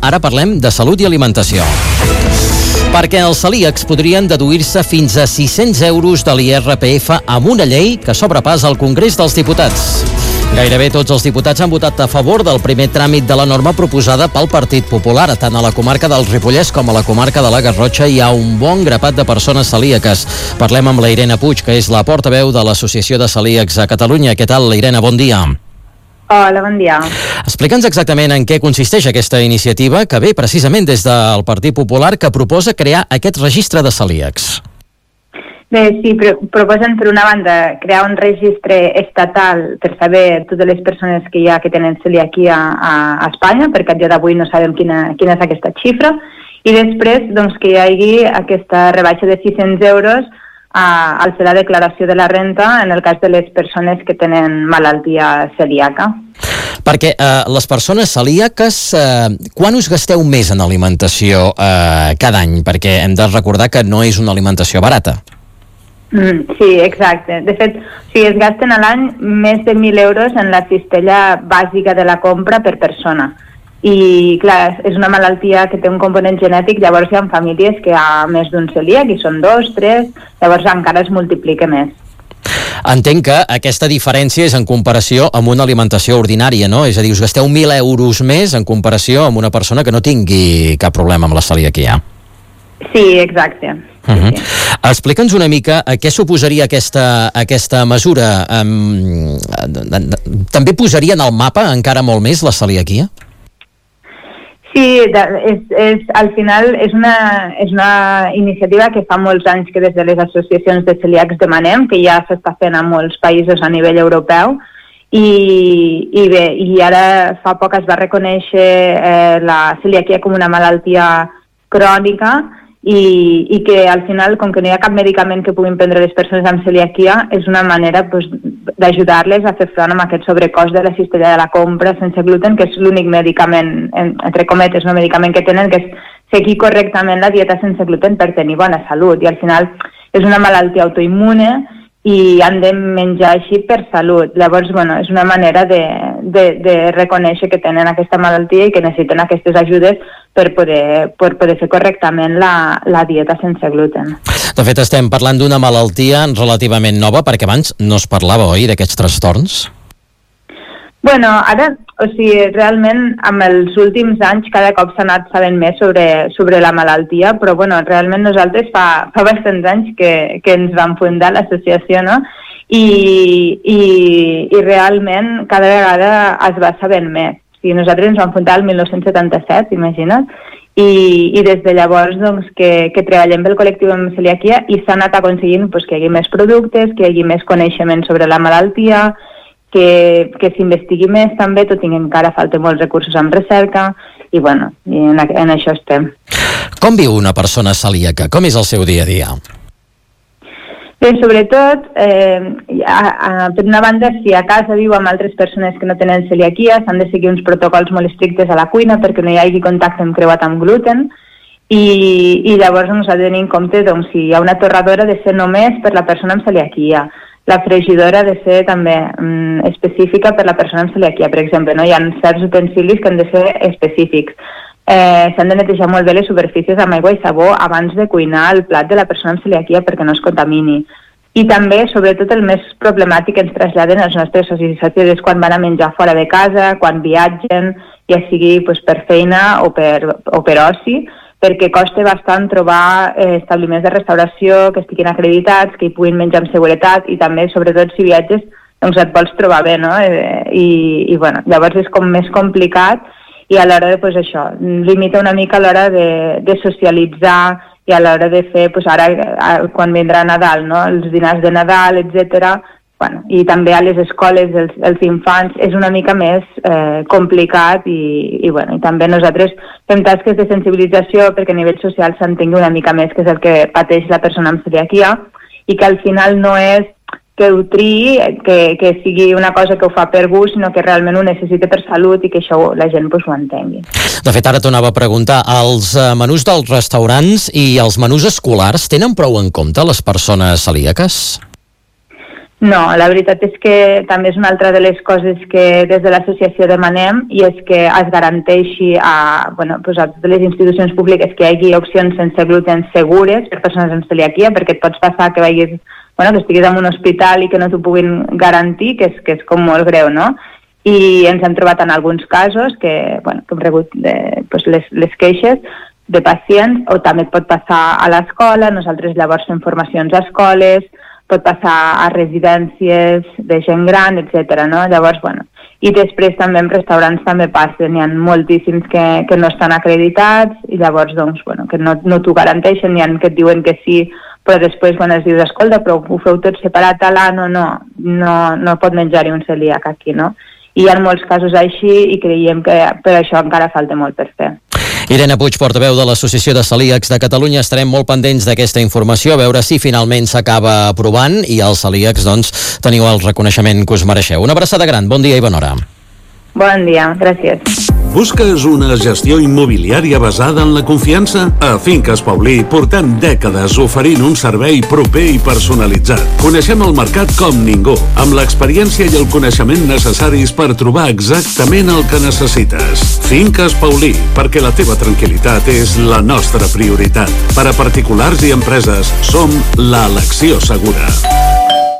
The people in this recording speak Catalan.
Ara parlem de salut i alimentació. Perquè els celíacs podrien deduir-se fins a 600 euros de l'IRPF amb una llei que sobrepassa al Congrés dels Diputats. Gairebé tots els diputats han votat a favor del primer tràmit de la norma proposada pel Partit Popular. Tant a la comarca del Ripollès com a la comarca de la Garrotxa hi ha un bon grapat de persones celíaques. Parlem amb la Irene Puig, que és la portaveu de l'Associació de Celíacs a Catalunya. Què tal, Irene? Bon dia. Hola, bon dia. Explica'ns exactament en què consisteix aquesta iniciativa que ve precisament des del Partit Popular, que proposa crear aquest registre de celíacs. Bé, sí, proposen per una banda crear un registre estatal per saber totes les persones que hi ha que tenen celiaquia a Espanya, perquè a dia d'avui no sabem quina és aquesta xifra, i després doncs, que hi hagi aquesta rebaixa de 600 euros al fer la declaració de la renta en el cas de les persones que tenen malaltia celíaca. Perquè les persones celíaques, quan us gasteu més en alimentació cada any? Perquè hem de recordar que no és una alimentació barata. Sí, exacte. De fet, es gasten a l'any més de 1.000 euros en la cistella bàsica de la compra per persona. I, clar, és una malaltia que té un component genètic, llavors hi ha famílies que hi ha més d'un celíac, i són 2, 3, llavors encara es multiplica més. Entenc que aquesta diferència és en comparació amb una alimentació ordinària, no? És a dir, us gasteu 1.000 euros més en comparació amb una persona que no tingui cap problema amb la celiaquia. Sí, exacte. Sí. Explica'ns una mica què suposaria aquesta mesura. També posaria en el mapa encara molt més la celiaquia? Sí, al final és una iniciativa que fa molts anys que des de les associacions de celíacs demanem, que ja s'està fent a molts països a nivell europeu, i ara fa poc es va reconèixer la celiaquia com una malaltia crònica, i que al final, com que no hi ha cap medicament que puguin prendre les persones amb celiaquia, és una manera d'ajudar-les a fer front amb aquest sobrecost de la cistella de la compra sense gluten, que és l'únic medicament, entre cometes, un medicament que tenen, que és seguir correctament la dieta sense gluten per tenir bona salut. I al final és una malaltia autoimmune i han de menjar així per salut. Llavors, és una manera de reconèixer que tenen aquesta malaltia i que necessiten aquestes ajudes per poder fer correctament la dieta sense gluten. De fet, estem parlant d'una malaltia relativament nova, perquè abans no es parlava, oi, d'aquests trastorns? Ara, realment, amb els últims anys cada cop s'ha anat sabent més sobre la malaltia, però realment nosaltres fa bastants anys que ens vam fundar l'associació, no? I realment cada vegada es va sabent més. Nosaltres ens vam fundar el 1977, imagina't, i des de llavors que treballem pel col·lectiu amb celiaquia i s'ha anat aconseguint que hi hagi més productes, que hi hagi més coneixement sobre la malaltia, que s'investigui més també, tot i que encara falta molts recursos en recerca, i en això estem. Com viu una persona celíaca? Com és el seu dia a dia? Bé, sobretot, per una banda, si a casa viu amb altres persones que no tenen celiaquia, s'han de seguir uns protocols molt estrictes a la cuina perquè no hi hagi contacte amb creuat amb gluten, i llavors s'ha de tenir en compte si hi ha una torradora de ser només per la persona amb celiaquia, la fregidora ha de ser també específica per la persona amb celiaquia, per exemple, no? Hi ha certs utensilis que han de ser específics. S'han de netejar molt bé les superfícies amb aigua i sabó abans de cuinar el plat de la persona amb celiaquia perquè no es contamini. I també, sobretot, el més problemàtic que ens traslladen els nostres socis i sòcies és quan van a menjar fora de casa, quan viatgen, ja sigui per feina o per oci, perquè costa bastant trobar establiments de restauració que estiguin acreditats, que hi puguin menjar amb seguretat, i també, sobretot, si viatges, et vols trobar bé, no? Llavors és com més complicat, i a l'hora de, limita una mica a l'hora de socialitzar i a l'hora de fer, ara quan vindrà Nadal, no? Els dinars de Nadal, etc. I també a les escoles, els infants, és una mica més complicat i també nosaltres fem tasques de sensibilització perquè a nivell social s'entengui una mica més què és el que pateix la persona amb celiaquia i que al final no és que ho triï, que sigui una cosa que ho fa per gust, sinó que realment ho necessita per salut i que això la gent ho entengui. De fet, ara t'anava a preguntar, els menús dels restaurants i els menús escolars tenen prou en compte les persones celíaques? No, la veritat és que també és una altra de les coses que des de l'associació demanem, i és que es garanteixi a totes les institucions públiques que hi hagi opcions sense gluten segures per persones amb celiaquia, perquè et pots passar que que estiguis en un hospital i que no t'ho puguin garantir, que és com molt greu, no? I ens hem trobat en alguns casos que hem rebut les queixes de pacients, o també et pot passar a l'escola. Nosaltres llavors fem formacions a escoles, pot passar a residències de gent gran, etc. No? Llavors, i després també en restaurants també passa, n'hi ha moltíssims que no estan acreditats, i llavors, que no t'ho garanteixen, n'hi ha que et diuen que sí, però després quan es dius, escolta, però ho feu tot separat, no pot menjar-hi un celíac aquí, no? I hi ha molts casos així, i creiem que per això encara falta molt per fer. Irene Puig, portaveu de l'Associació de Celíacs de Catalunya. Estarem molt pendents d'aquesta informació, a veure si finalment s'acaba aprovant i els celíacs, teniu el reconeixement que us mereixeu. Una abraçada gran, bon dia i bona hora. Bon dia, gràcies. Busques una gestió immobiliària basada en la confiança? A Finques Paulí portem dècades oferint un servei proper i personalitzat. Coneixem el mercat com ningú, amb l'experiència i el coneixement necessaris per trobar exactament el que necessites. Finques Paulí, perquè la teva tranquil·litat és la nostra prioritat. Per a particulars i empreses, som l'elecció segura.